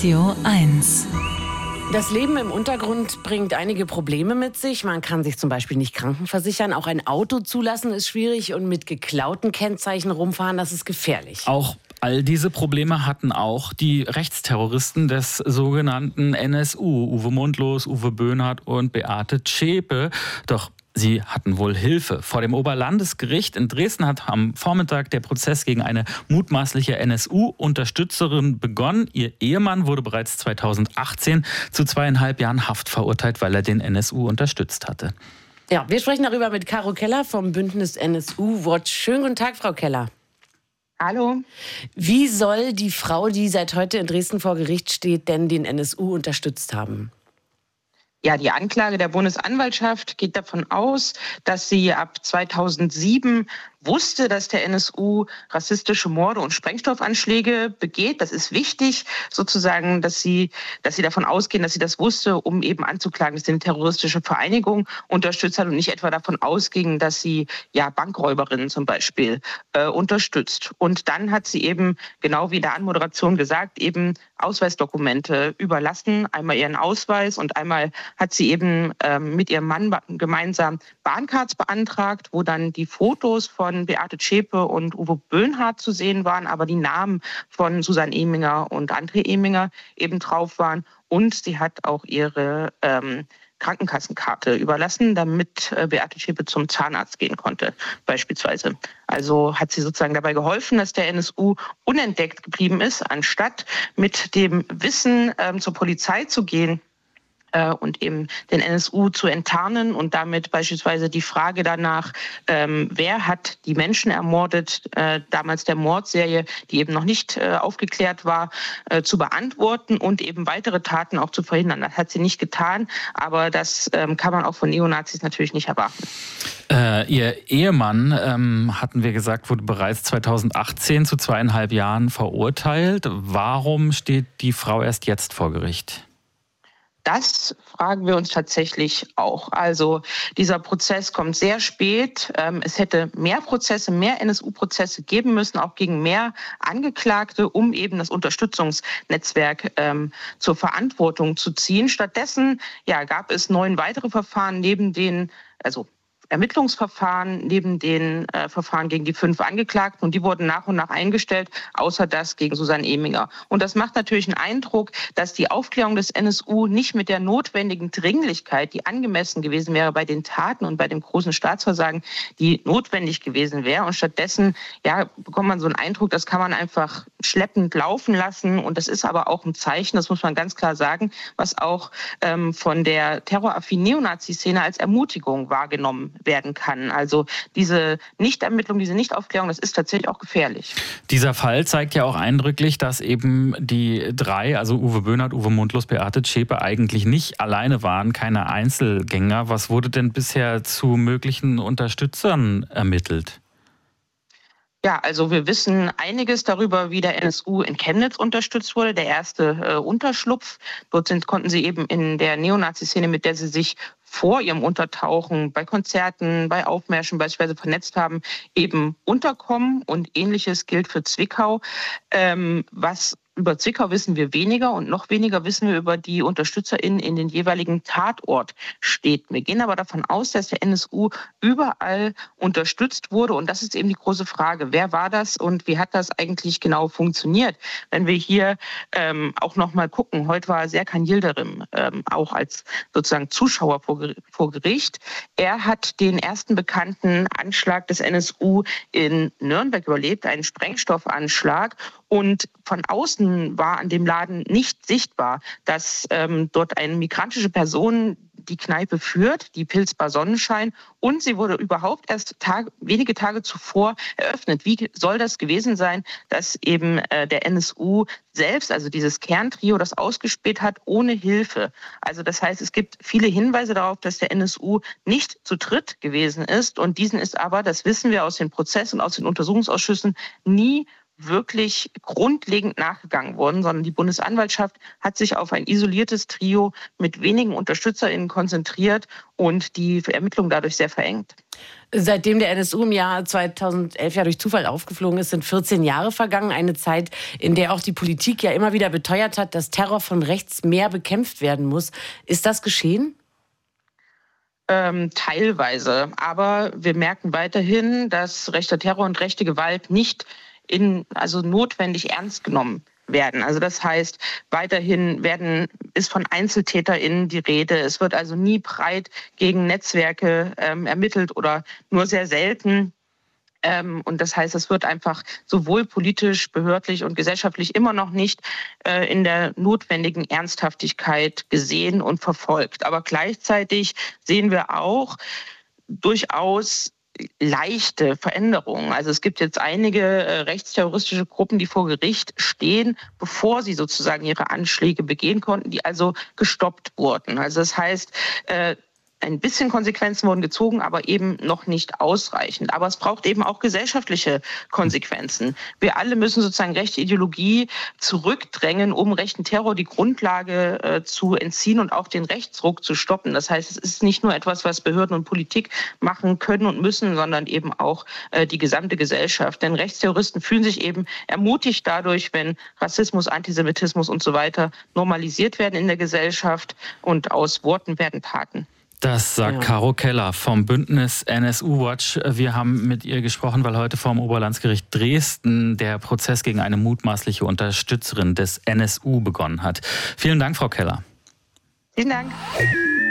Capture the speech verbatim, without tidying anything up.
Radio eins. Das Leben im Untergrund bringt einige Probleme mit sich. Man kann sich zum Beispiel nicht krankenversichern. Auch ein Auto zulassen ist schwierig. Und mit geklauten Kennzeichen rumfahren, das ist gefährlich. Auch all diese Probleme hatten auch die Rechtsterroristen des sogenannten N S U. Uwe Mundlos, Uwe Böhnhardt und Beate Zschäpe. Doch sie hatten wohl Hilfe. Vor dem Oberlandesgericht in Dresden hat am Vormittag der Prozess gegen eine mutmaßliche N S U-Unterstützerin begonnen. Ihr Ehemann wurde bereits zweitausendachtzehn zu zweieinhalb Jahren Haft verurteilt, weil er den N S U unterstützt hatte. Ja, wir sprechen darüber mit Caro Keller vom Bündnis N S U Watch. Schönen guten Tag, Frau Keller. Hallo. Wie soll die Frau, die seit heute in Dresden vor Gericht steht, denn den N S U unterstützt haben? Ja, die Anklage der Bundesanwaltschaft geht davon aus, dass sie ab zweitausendsieben wusste, dass der N S U rassistische Morde und Sprengstoffanschläge begeht. Das ist wichtig, sozusagen, dass sie, dass sie davon ausgehen, dass sie das wusste, um eben anzuklagen, dass sie eine terroristische Vereinigung unterstützt hat und nicht etwa davon ausging, dass sie ja Bankräuberinnen zum Beispiel äh, unterstützt. Und dann hat sie eben, genau wie in der Anmoderation gesagt, eben Ausweisdokumente überlassen, einmal ihren Ausweis und einmal hat sie eben ähm, mit ihrem Mann gemeinsam Bahncards beantragt, wo dann die Fotos von Beate Zschäpe und Uwe Böhnhardt zu sehen waren, aber die Namen von Susanne Eminger und André Eminger eben drauf waren. Und sie hat auch ihre ähm, Krankenkassenkarte überlassen, damit äh, Beate Zschäpe zum Zahnarzt gehen konnte, beispielsweise. Also hat sie sozusagen dabei geholfen, dass der N S U unentdeckt geblieben ist, anstatt mit dem Wissen ähm, zur Polizei zu gehen und eben den N S U zu enttarnen und damit beispielsweise die Frage danach, ähm, wer hat die Menschen ermordet, äh, damals der Mordserie, die eben noch nicht äh, aufgeklärt war, äh, zu beantworten und eben weitere Taten auch zu verhindern. Das hat sie nicht getan, aber das ähm, kann man auch von Neonazis natürlich nicht erwarten. Äh, ihr Ehemann, ähm, hatten wir gesagt, wurde bereits zweitausendachtzehn zu zweieinhalb Jahren verurteilt. Warum steht die Frau erst jetzt vor Gericht? Das fragen wir uns tatsächlich auch. Also dieser Prozess kommt sehr spät. Es hätte mehr Prozesse, mehr N S U-Prozesse geben müssen, auch gegen mehr Angeklagte, um eben das Unterstützungsnetzwerk ähm, zur Verantwortung zu ziehen. Stattdessen ja, gab es neun weitere Verfahren neben den, also Ermittlungsverfahren neben den äh, Verfahren gegen die fünf Angeklagten und die wurden nach und nach eingestellt, außer das gegen Susanne Eminger. Und das macht natürlich einen Eindruck, dass die Aufklärung des N S U nicht mit der notwendigen Dringlichkeit, die angemessen gewesen wäre bei den Taten und bei dem großen Staatsversagen, die notwendig gewesen wäre. Und stattdessen ja, bekommt man so einen Eindruck, das kann man einfach schleppend laufen lassen. Und das ist aber auch ein Zeichen, das muss man ganz klar sagen, was auch ähm, von der terroraffinen Neonazi-Szene als Ermutigung wahrgenommen werden kann. Also diese Nichtermittlung, diese Nichtaufklärung, das ist tatsächlich auch gefährlich. Dieser Fall zeigt ja auch eindrücklich, dass eben die drei, also Uwe Böhnhardt, Uwe Mundlos, Beate Zschäpe, eigentlich nicht alleine waren, keine Einzelgänger. Was wurde denn bisher zu möglichen Unterstützern ermittelt? Ja, also wir wissen einiges darüber, wie der N S U in Chemnitz unterstützt wurde, der erste äh, Unterschlupf. Dort sind, konnten sie eben in der Neonazi-Szene, mit der sie sich vor ihrem Untertauchen bei Konzerten, bei Aufmärschen beispielsweise vernetzt haben, eben unterkommen. Und Ähnliches gilt für Zwickau, ähm, was über Zwickau wissen wir weniger und noch weniger wissen wir über die UnterstützerInnen in den jeweiligen Tatortstädten. Wir gehen aber davon aus, dass der N S U überall unterstützt wurde und das ist eben die große Frage. Wer war das und wie hat das eigentlich genau funktioniert? Wenn wir hier ähm, auch nochmal gucken, heute war Serkan Yildirim ähm, auch als sozusagen Zuschauer vor, vor Gericht. Er hat den ersten bekannten Anschlag des N S U in Nürnberg überlebt, einen Sprengstoffanschlag. Und von außen war an dem Laden nicht sichtbar, dass ähm, dort eine migrantische Person die Kneipe führt, die Pilzbar Sonnenschein. Und sie wurde überhaupt erst Tag, wenige Tage zuvor eröffnet. Wie soll das gewesen sein, dass eben äh, der N S U selbst, also dieses Kerntrio, das ausgespäht hat, ohne Hilfe? Also das heißt, es gibt viele Hinweise darauf, dass der N S U nicht zu dritt gewesen ist. Und diesen ist aber, das wissen wir aus den Prozessen und aus den Untersuchungsausschüssen, nie wirklich grundlegend nachgegangen worden, sondern die Bundesanwaltschaft hat sich auf ein isoliertes Trio mit wenigen UnterstützerInnen konzentriert und die Ermittlungen dadurch sehr verengt. Seitdem der N S U im Jahr zweitausendelf ja durch Zufall aufgeflogen ist, sind vierzehn Jahre vergangen. Eine Zeit, in der auch die Politik ja immer wieder beteuert hat, dass Terror von rechts mehr bekämpft werden muss. Ist das geschehen? Ähm, teilweise. Aber wir merken weiterhin, dass rechter Terror und rechte Gewalt nicht in, also notwendig ernst genommen werden. Also das heißt, weiterhin werden, ist von EinzeltäterInnen die Rede. Es wird also nie breit gegen Netzwerke ähm, ermittelt oder nur sehr selten. Ähm, und das heißt, es wird einfach sowohl politisch, behördlich und gesellschaftlich immer noch nicht äh, in der notwendigen Ernsthaftigkeit gesehen und verfolgt. Aber gleichzeitig sehen wir auch durchaus leichte Veränderungen. Also es gibt jetzt einige äh, rechtsterroristische Gruppen, die vor Gericht stehen, bevor sie sozusagen ihre Anschläge begehen konnten, die also gestoppt wurden. Also das heißt, äh, ein bisschen Konsequenzen wurden gezogen, aber eben noch nicht ausreichend. Aber es braucht eben auch gesellschaftliche Konsequenzen. Wir alle müssen sozusagen rechte Ideologie zurückdrängen, um rechten Terror die Grundlage äh, zu entziehen und auch den Rechtsruck zu stoppen. Das heißt, es ist nicht nur etwas, was Behörden und Politik machen können und müssen, sondern eben auch äh, die gesamte Gesellschaft. Denn Rechtsterroristen fühlen sich eben ermutigt dadurch, wenn Rassismus, Antisemitismus und so weiter normalisiert werden in der Gesellschaft und aus Worten werden Taten. Das sagt ja Caro Keller vom Bündnis N S U Watch. Wir haben mit ihr gesprochen, weil heute vor dem Oberlandesgericht Dresden der Prozess gegen eine mutmaßliche Unterstützerin des N S U begonnen hat. Vielen Dank, Frau Keller. Vielen Dank.